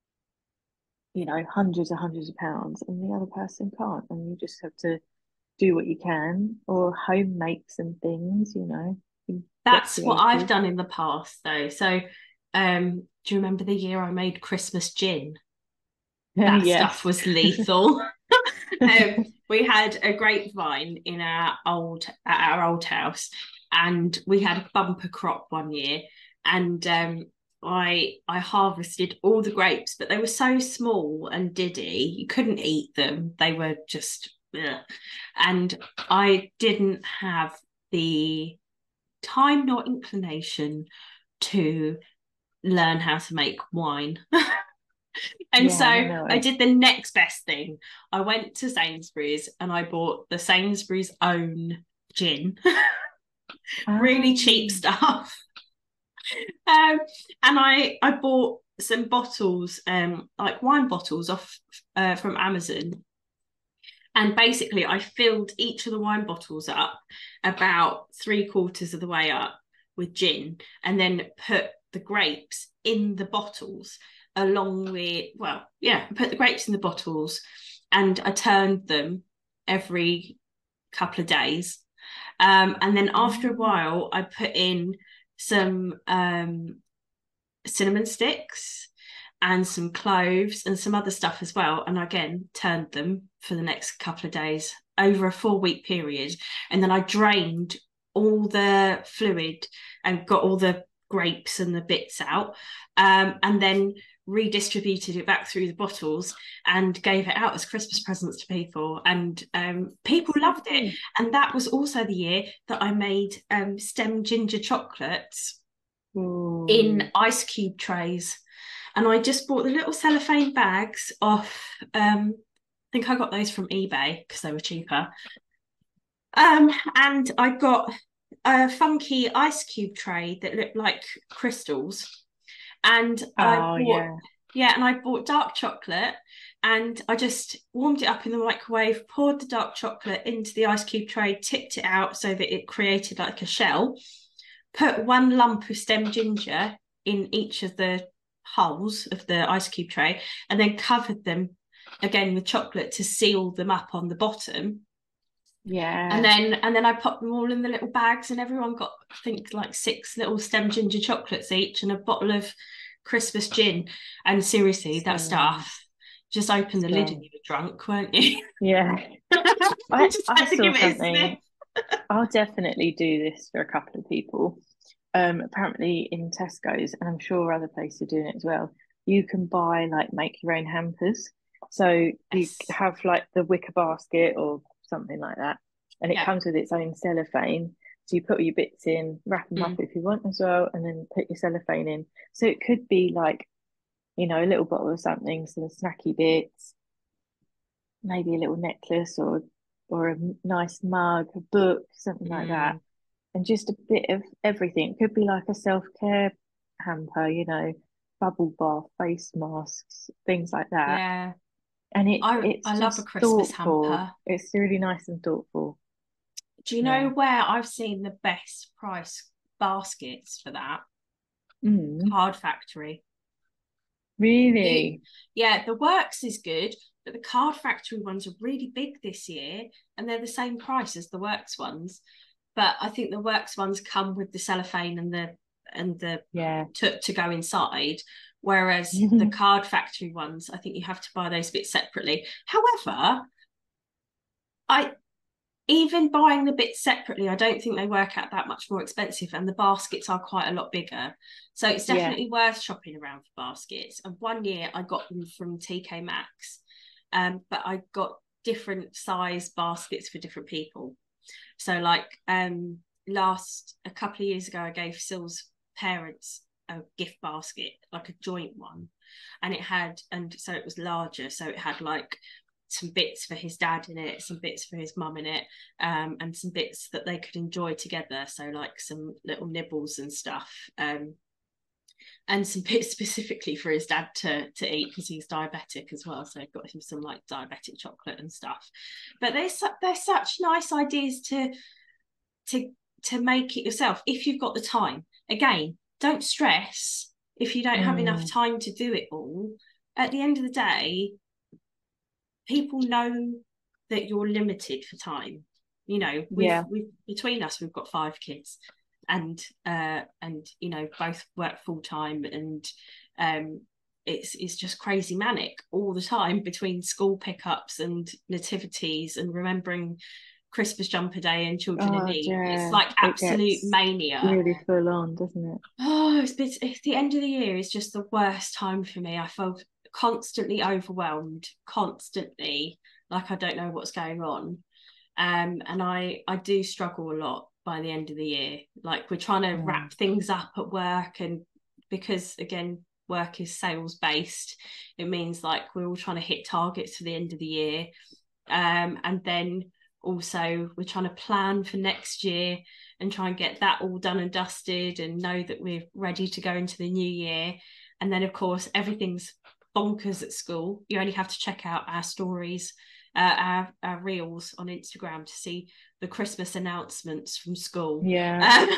you know, hundreds and hundreds of pounds, and the other person can't. And you just have to do what you can, or home make some things, you know, get
That's what I've
creative.
done in the past though. So, um, do you remember the year I made Christmas gin? That stuff
Yes.
was lethal. um, we had a grapevine in our old at our old house, and we had a bumper crop one year, and um, I I harvested all the grapes, but they were so small and diddy, you couldn't eat them. They were just, ugh. And I didn't have the time nor inclination to learn how to make wine. And so
Yeah, I
I
know.
did the next best thing. I went to Sainsbury's and I bought the Sainsbury's own gin, really cheap
Um,
stuff. Um, and I I bought some bottles, um, like wine bottles off uh, from Amazon. And basically, I filled each of the wine bottles up about three quarters of the way up with gin, and then put the grapes in the bottles along with, well, yeah, put the grapes in the bottles, and I turned them every couple of days. Um, and then after a
um,
while, I put in some um, cinnamon sticks and some cloves and some other stuff as well. And again, turned them for the next couple of days over a four week period. And then I drained all the fluid and got all the grapes and the bits out. Um, and then redistributed it back through the bottles and gave it out as Christmas presents to people. And um, people
that's so
loved it.
cool.
And that was also the year that I made um, stem ginger chocolates in
Ooh.
ice cube trays. And I just bought the little cellophane bags off. Um, I think I got those from eBay because they were cheaper. Um, and I got a funky ice cube tray that looked like crystals. And I
Oh
bought,
yeah.
yeah, and I bought dark chocolate and I just warmed it up in the microwave, poured the dark chocolate into the ice cube tray, tipped it out so that it created like a shell, put one lump of stem ginger in each of the holes of the ice cube tray, and then covered them again with chocolate to seal them up on the bottom. And
Yeah.
then and then I popped them all in the little bags, and everyone got, I think, like six little stem ginger chocolates each and a bottle of Christmas gin. And seriously, that
So
stuff, just open the lid and
so
you were drunk, weren't you?
yeah.
You
I
just
I
had to
saw
give it a sniff.
something. I'll definitely do this for a couple of people. Um, apparently in Tesco's, and I'm sure other places are doing it as well. You can buy like make your own hampers. So you
Yes.
have like the wicker basket or something like that, and it
Yeah.
comes with its own cellophane. So you put all your bits in, wrap them up
Mm.
if you want as well, and then put your cellophane in. So it could be like you know, a little bottle of something, some snacky bits, maybe a little necklace or or a nice mug, a book, something like that,
Mm,
and just a bit of everything. It could be like a self-care hamper, you know, bubble bath, face masks, things like that.
yeah.
And it
I
it's
I love a
just
Christmas
thoughtful.
hamper.
It's really nice and thoughtful.
Do you know
Yeah.
where I've seen the best price baskets for that?
Mm,
Card Factory. You,
really?
yeah, the Works is good, but the Card Factory ones are really big this year, and they're the same price as the Works ones. But I think the Works ones come with the cellophane and the and the
Yeah.
to to go inside, whereas the Card Factory ones, I think you have to buy those bits separately. However, I even buying the bits separately, I don't think they work out that much more expensive, and the baskets are quite a lot bigger. So it's
Yeah.
definitely worth shopping around for baskets. And one year I got them from T K Maxx, um, but I got different size baskets for different people. So like um last a couple of years ago, I gave Sil's parents a gift basket, like a joint one, and it had and so it was larger, so it had like some bits for his dad in it, some bits for his mum in it, um, and some bits that they could enjoy together. So like some little nibbles and stuff, um, and some bits specifically for his dad to to eat because he's diabetic as well. So I got him some like diabetic chocolate and stuff. But there's there's such nice ideas to to to make it yourself if you've got the time. Again, don't stress if you don't have enough
Mm,
time to do it all. At the end of the day, people know that you're limited for time. You know, we've
yeah.
we've between us we've got five kids, and uh and you know both work full time, and um it's it's just crazy manic all the time between school pickups and nativities and remembering Christmas jumper day and children in
Oh,
need. It's
yeah.
like
It
absolute
gets
mania.
really full on, doesn't it?
Oh, it's, been, it's the end of the year is just the worst time for me. I feel constantly overwhelmed, constantly like I don't know what's going on. Um, and I I do struggle a lot by the end of the year. Like we're trying to
Mm,
wrap things up at work, and because again work is sales based, it means like we're all trying to hit targets for the end of the year. Um, and then also we're trying to plan for next year and try and get that all done and dusted and know that we're ready to go into the new year. And then of course everything's bonkers at school. You only have to check out our stories, uh, our, our reels on Instagram to see the Christmas announcements from school.
yeah.
Um,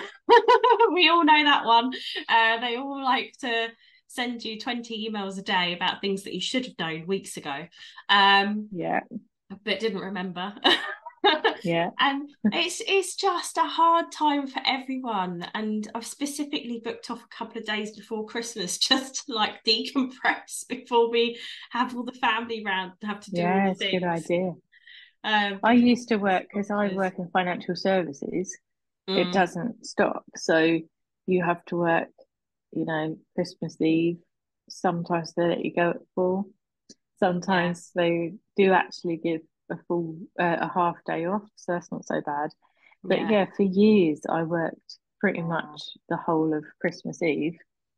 we all know that one. Uh, they all like to send you twenty emails a day about things that you should have known weeks ago. Um,
Yeah.
but didn't remember.
Yeah.
And it's it's just a hard time for everyone. And I've specifically booked off a couple of days before Christmas just to like decompress before we have all the family round and have to do all
Yeah.
the
It's a good
things.
idea.
Um,
I
because
used to work because I
bonkers.
work in financial services. It
Mm,
doesn't stop. So you have to work, you know, Christmas Eve. Sometimes they let you go at four.
yeah,
Sometimes they do actually give a full uh, a half day off, so that's not so bad. But
yeah.
yeah, for years I worked pretty much the whole of Christmas Eve,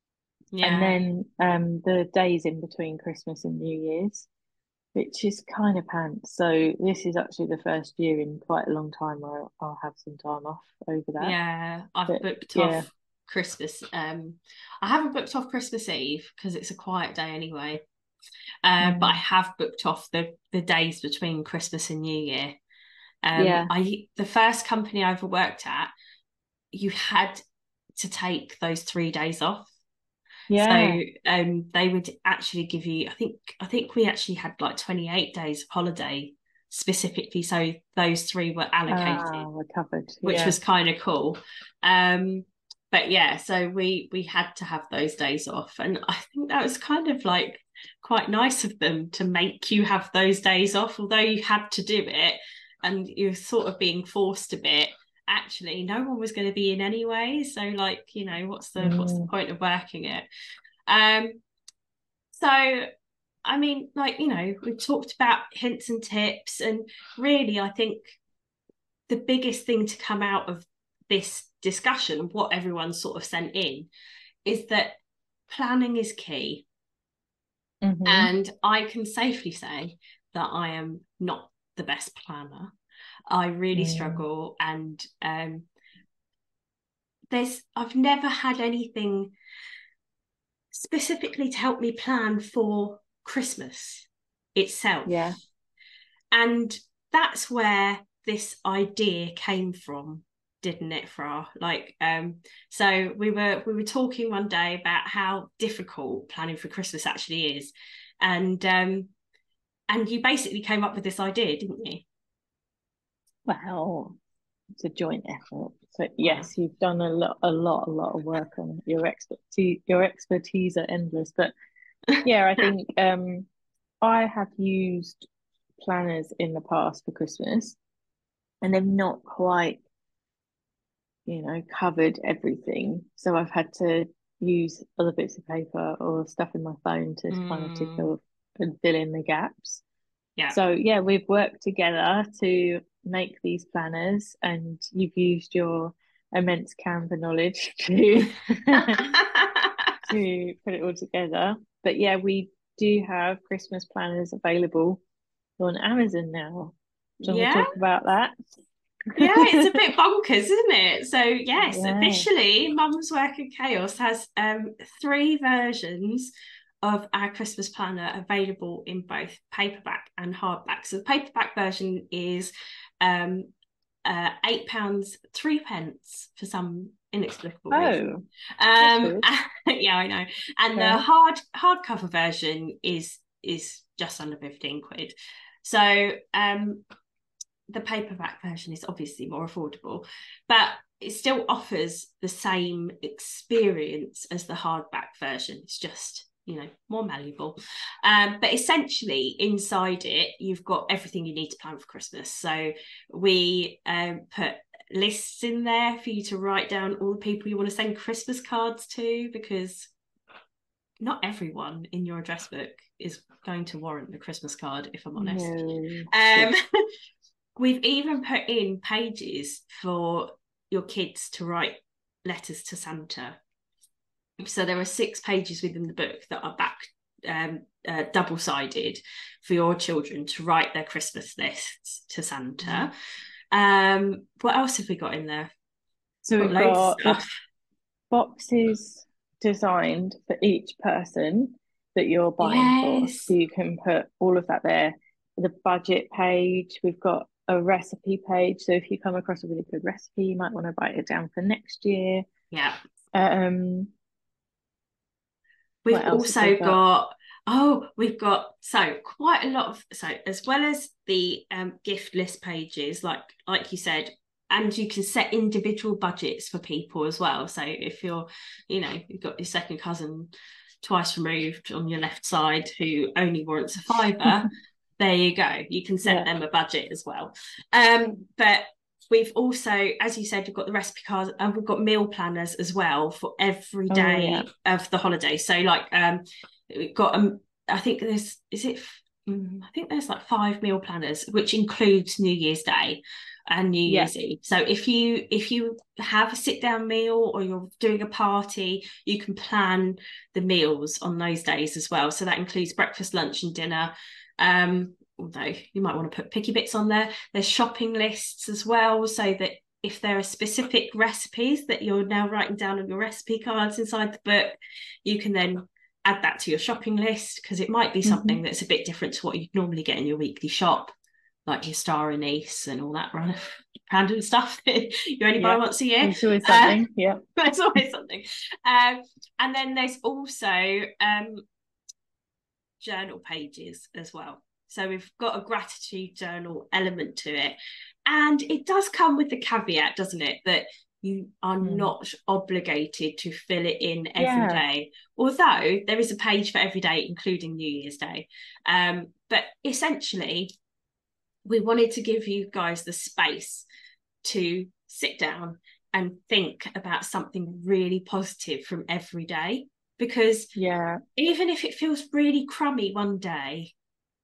and
Yeah.
then um the days in between Christmas and New Year's, which is kind of pants. So this is actually the first year in quite a long time where I'll have some time off over that.
Yeah, I've
But
booked
yeah,
off Christmas. Um, I haven't booked off Christmas Eve because it's a quiet day anyway. Uh, but I
mm,
have booked off the the days between Christmas and New Year. Um,
yeah,
I the first company I ever worked at, you had to take those three days off. So
yeah.
um, they would actually give you. I think I think we actually had like twenty-eight days of holiday specifically. So those three were allocated,
Ah, we're covered.
which
Yeah.
was kind of cool. Um, but yeah, so we we had to have those days off, and I think that was kind of like quite nice of them to make you have those days off, although you had to do it, and you're sort of being forced a bit. Actually, no one was going to be in anyway, so like you know, what's the what's the
Mm,
point of working it? Um, so I mean, like you know, we've talked about hints and tips, and really, I think the biggest thing to come out of this discussion, what everyone sort of sent in, is that planning is key.
Mm-hmm.
And I can safely say that I am not the best planner. I really
Mm.
struggle, and um, there's I've never had anything specifically to help me plan for Christmas itself.
Yeah.
And that's where this idea came from, didn't it, Fra? Like, um, so we were we were talking one day about how difficult planning for Christmas actually is. And um, and you basically came up with this idea, didn't you?
Well, it's a joint effort. So
Wow.
yes, you've done a lot, a lot, a lot of work on it. Your expertise, your expertise are endless. But yeah, I think um, I have used planners in the past for Christmas, and they've not quite, you know, covered everything. So I've had to use other bits of paper or stuff in my phone to kind of tick
Mm,
off and fill in the gaps.
yeah.
So yeah, we've worked together to make these planners, and you've used your immense Canva knowledge to to put it all together. But yeah, we do have Christmas planners available on Amazon now. Do you want to
Yeah.
talk about that?
Yeah, it's a bit bonkers, isn't it? So yes,
Yeah.
officially, Mum's Work in Chaos has um, three versions of our Christmas planner available in both paperback and hardback. So the paperback version is um, uh, eight pounds three pence for some inexplicable reason.
Oh, that's
Um,
weird.
yeah, I know. And the
Okay.
hard hardcover version is is just under fifteen quid. So um the paperback version is obviously more affordable, but it still offers the same experience as the hardback version. It's just, you know, more malleable. Um, but essentially, inside it, you've got everything you need to plan for Christmas. So we um, put lists in there for you to write down all the people you want to send Christmas cards to, because not everyone in your address book is going to warrant the Christmas card, if I'm honest.
No.
Um,
Yeah.
We've even put in pages for your kids to write letters to Santa. So there are six pages within the book that are back um, uh, double-sided for your children to write their Christmas lists to Santa. Mm. Um, what else have we got in there?
So
Got
we've
loads
got
of stuff.
boxes designed for each person that you're buying for.
Yes.
So you can put all of that there. The budget page, we've got a recipe page. So if you come across a really good recipe, you might want to write it down for next year.
Yeah.
Um,
We've
what else have we
also
got?
got, oh, we've got, so quite a lot of, so as well as the um, gift list pages, like like you said, and you can set individual budgets for people as well. So if you're, you know, you've got your second cousin twice removed on your left side who only warrants a fiver, there you go. You can set
Yeah.
them a budget as well. Um, but we've also, as you said, we've got the recipe cards and we've got meal planners as well for every day
Oh, yeah.
of the holiday. So like um, we've got, um, I think there's, is it, um, I think there's like five meal planners, which includes New Year's Day and New
Yeah.
Year's Eve. So if you if you have a sit down meal or you're doing a party, you can plan the meals on those days as well. So that includes breakfast, lunch, and dinner. Um, although you might want to put picky bits on there. There's shopping lists as well, so that if there are specific recipes that you're now writing down on your recipe cards inside the book, you can then add that to your shopping list, because it might be something mm-hmm. that's a bit different to what you'd normally get in your weekly shop, like your star anise and all that random stuff that you only buy yeah. once a year.
There's always something, uh, yeah.
There's always something. Um, and then there's also um, journal pages as well. So we've got a gratitude journal element to it. And it does come with the caveat, doesn't it, that you are mm. not obligated to fill it in every yeah. day. Although there is a page for every day, including New Year's Day. Um, but essentially, we wanted to give you guys the space to sit down and think about something really positive from every day. Because
yeah.
even if it feels really crummy one day,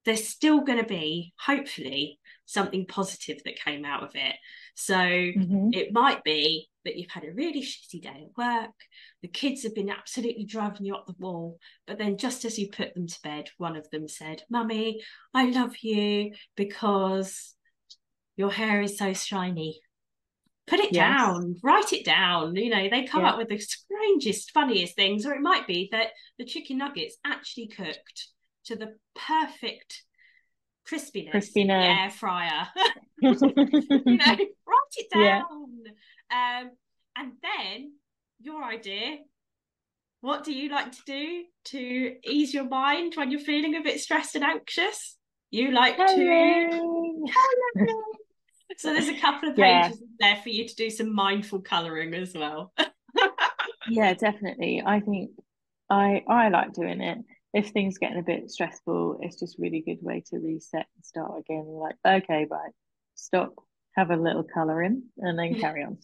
there's still going to be, hopefully, something positive that came out of it. So mm-hmm. it might be that you've had a really shitty day at work, the kids have been absolutely driving you up the wall, but then just as you put them to bed, one of them said, Mummy, I love you because your hair is so shiny. Put it yes. down, write it down. You know, they come yeah. up with the strangest, funniest things. Or it might be that the chicken nuggets actually cooked to the perfect crispiness, crispiness. in the air fryer. You know, write it down. Yeah. Um, and then your idea, what do you like to do to ease your mind when you're feeling a bit stressed and anxious? You like Hello. to... So there's a couple of pages yeah. there for you to do some mindful colouring as well.
Yeah, definitely. I think I I like doing it. If things getting a bit stressful, it's just a really good way to reset and start again. You're like, okay, right, stop, have a little colouring, and then carry on.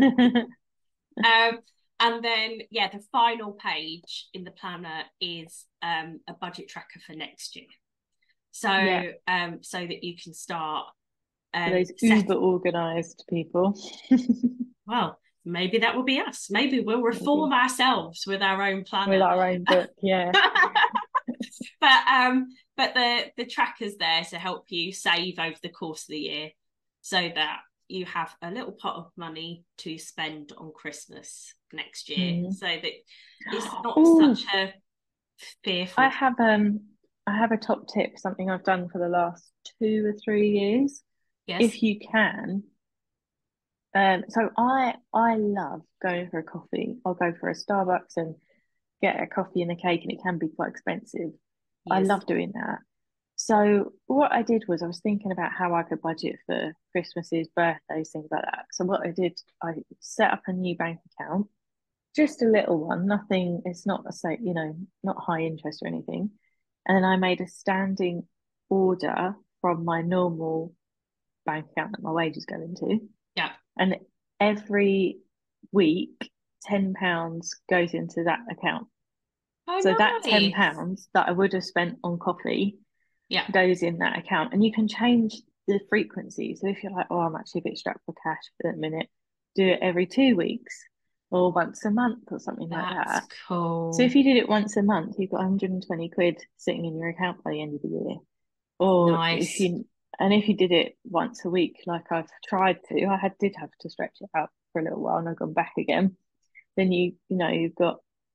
um, and then, yeah, the final page in the planner is um, a budget tracker for next year. So, yeah. um, so that you can start. Um,
those uber organised people.
Well, maybe that will be us. Maybe we'll reform maybe. ourselves with our own planner.
With our own book, yeah.
but um, but the the tracker's there to help you save over the course of the year, so that you have a little pot of money to spend on Christmas next year, mm. so that it's not Ooh. such a fearful.
I have um, I have a top tip. Something I've done for the last two or three years. Yes. If you can. Um, so I I love going for a coffee. I'll go for a Starbucks and get a coffee and a cake, and it can be quite expensive. Yes. I love doing that. So what I did was I was thinking about how I could budget for Christmases, birthdays, things like that. So what I did, I set up a new bank account, just a little one, nothing, it's not a say, you know, not high interest or anything. And then I made a standing order from my normal bank account that my wages go into.
Yeah.
And every week, ten pounds goes into that account.
Oh,
so
nice.
that ten pounds that I would have spent on coffee
yeah.
goes in that account. And you can change the frequency. So if you're like, oh, I'm actually a bit strapped for cash for a minute, do it every two weeks or once a month or something
That's
like that.
Cool.
So if you did it once a month, you've got one hundred twenty quid sitting in your account by the end of the year. Or
nice.
if you and if you did it once a week, like I've tried to, I had did have to stretch it out for a little while and I've gone back again. Then you you know you've got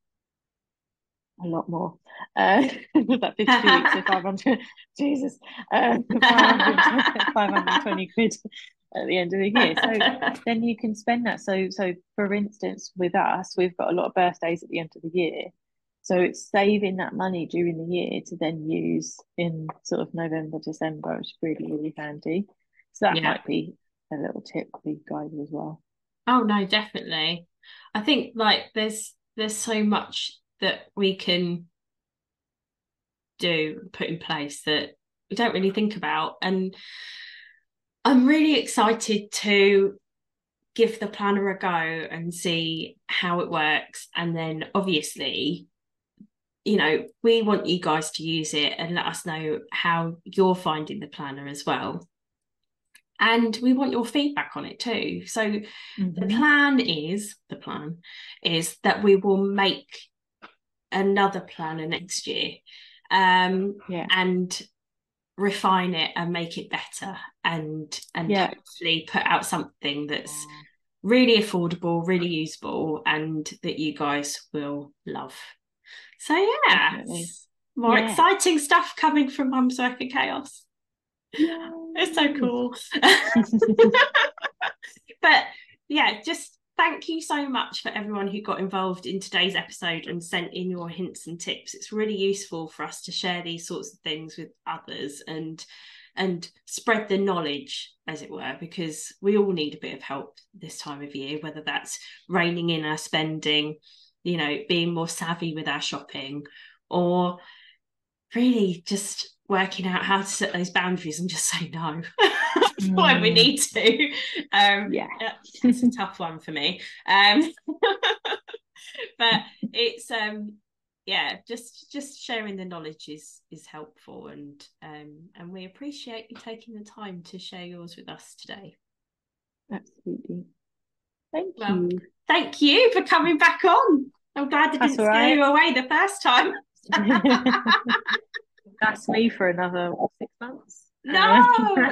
a lot more. Uh, that fifty weeks, so five hundred. Jesus, uh, five hundred, five hundred twenty quid at the end of the year. So then you can spend that. So so for instance, with us, we've got a lot of birthdays at the end of the year. So it's saving that money during the year to then use in sort of November, December, which is really, really handy. So that yeah. might be a little tip for you guys as well.
Oh no, definitely. I think like there's there's so much that we can do, put in place that we don't really think about. And I'm really excited to give the planner a go and see how it works. And then obviously, you know, we want you guys to use it and let us know how you're finding the planner as well. And we want your feedback on it too. So mm-hmm. the plan is, the plan is that we will make another planner next year um,
yeah.
and refine it and make it better and, and
yeah.
hopefully put out something that's really affordable, really usable, and that you guys will love. So yeah, more yeah. exciting stuff coming from Mum's Work in Chaos.
Yay.
It's so cool. But yeah, just thank you so much for everyone who got involved in today's episode and sent in your hints and tips. It's really useful for us to share these sorts of things with others and and spread the knowledge, as it were, because we all need a bit of help this time of year, whether that's reining in our spending, you know, being more savvy with our shopping, or really just working out how to set those boundaries and just say no mm. when we need to. Um,
yeah,
it's a tough one for me. Um, but it's um, yeah, just just sharing the knowledge is is helpful, and um and we appreciate you taking the time to share yours with us today.
Absolutely. Thank
well,
you.
Thank you for coming back on. I'm glad I didn't
That's
scare
right.
you away the first time.
That's me for another six months.
No.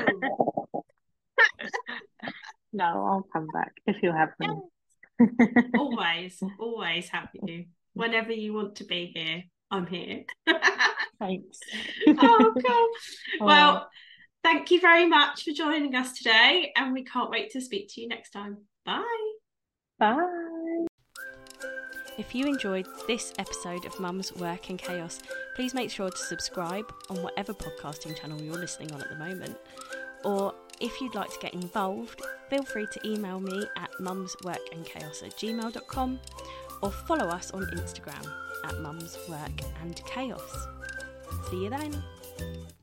No, I'll come back if you'll have me.
always, always have you. Whenever you want to be here, I'm here.
Thanks.
Oh, cool.
Oh.
Well, thank you very much for joining us today, and we can't wait to speak to you next time. Bye.
Bye.
If you enjoyed this episode of Mum's Work and Chaos, please make sure to subscribe on whatever podcasting channel you're listening on at the moment. Or if you'd like to get involved, feel free to email me at mumsworkandchaos at gmail dot com or follow us on Instagram at mumsworkandchaos. See you then.